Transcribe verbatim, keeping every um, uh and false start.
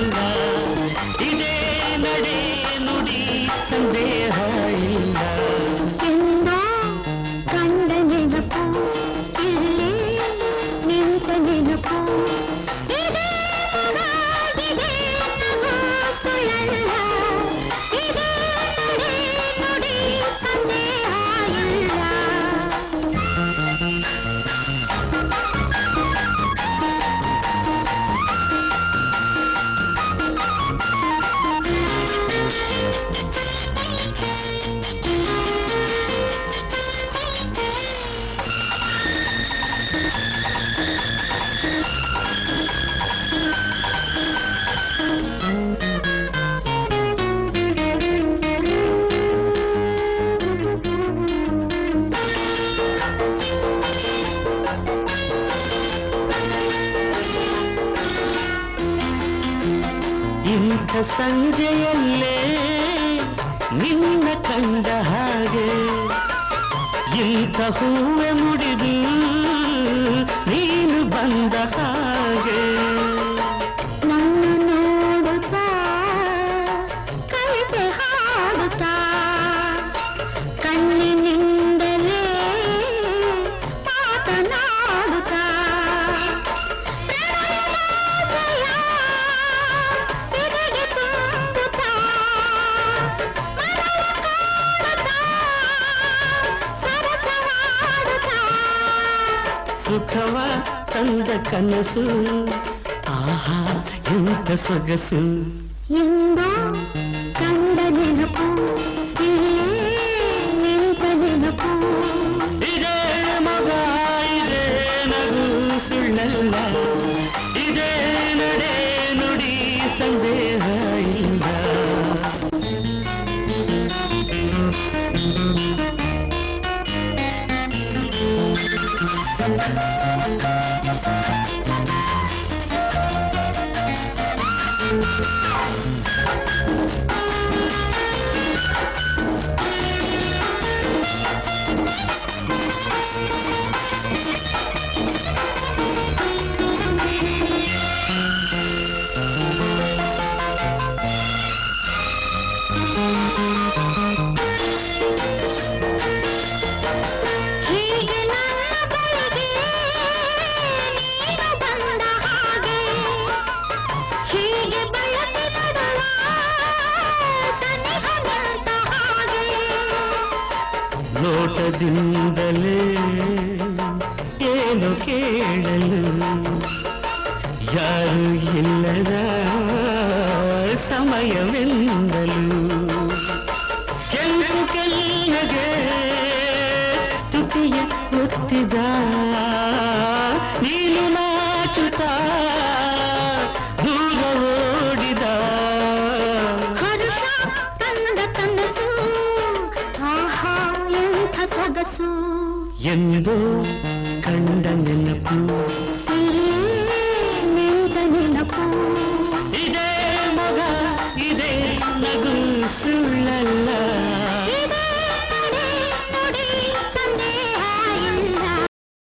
ಇಲ್ಲ ಇದೇ ನಡೆ ನುಡಿ ಸಂದೇಹ ಇಲ್ಲ ಎಂದ ಕಂಡ ನೆನಪು ಇಲ್ಲಿ ನಿಂತ ನೆನಪು ಇದೇ ಮಗ ಇದೇ ನಗು ಸುಳ್ಳಲ್ಲ ಇದೇ ನಡೆ ನುಡಿ ಸಂದೇಹ ಇಲ್ಲ ಇಂಥ ಸಂಜೆಯಲ್ಲೇ ನಿನ್ನ ಕಂಡ ಹಾಗೆ ಇಂಥ ಹೂವೆ ಮುಡಿದು ನೀನು ಬಂದ ಹಾಗೆ ನನ್ನ ನೋಡುತ್ತಾ ಕವಿತೆ ಹಾಡುತ್ತಾ ಕಣ್ಣಿನಿಂದಲೇ ಮಾತನಾಡುತ್ತಾ ಪ್ರಣಯವಾಸೆಯ ಎದೆಗೆ ತುಂಬುತ್ತಾ ಮನವ ಕಾಡುತ್ತಾ ಸರಸವಾಡುತ್ತಾ ಸುಖವ ತಂದ ಕನಸು ಆಹಾ ಇಂಥ ಸೊಗಸು ಎಂದ ಕಂಡ ನೆನಪು ಇಲ್ಲೇ ನಿಂತ ನೆನಪು ಇದೇ ಮಗ ಇದೇ ನಗು ಸುಳ್ಳಲ್ಲ ಇದೇ ನಡೆ ನುಡಿ ಸಂದೇಹ ಇಲ್ಲ ಹೀಗೆ ನನ್ನ ಬಳಿಗೆ ನೀನು ಬಂದ ಹಾಗೆ ಹೀಗೆ ಬೆಳಕಿ ನಡುವ ಸನಿಹ ನಿಂತ ಹಾಗೆ ಲೋಟದಿಂದಲೇ ಏನು ಕೇಳಲು ಯಾರು ಇಲ್ಲದ ಸಮಯವೆಂದಲು ಕೆಂಪು ಕೆಲ್ಲಗೆ ತುಟಿಯ ಒತ್ತಿದ ನೀನು ನಾಚುತ್ತಾ ದೂರ ಓಡಿದ ಹರುಷ ತಂದ ಕನಸು ಆಹಾ ಎಂಥ ಸೊಗಸು ಎಂದು ಕಂಡ ನೆನಪು ಇಲ್ಲೇ ನಿಂತ ನೆನಪು ಇದೇ ಮಗ ಇದೇ ನಗು ಸುಳ್ಳಲ್ಲ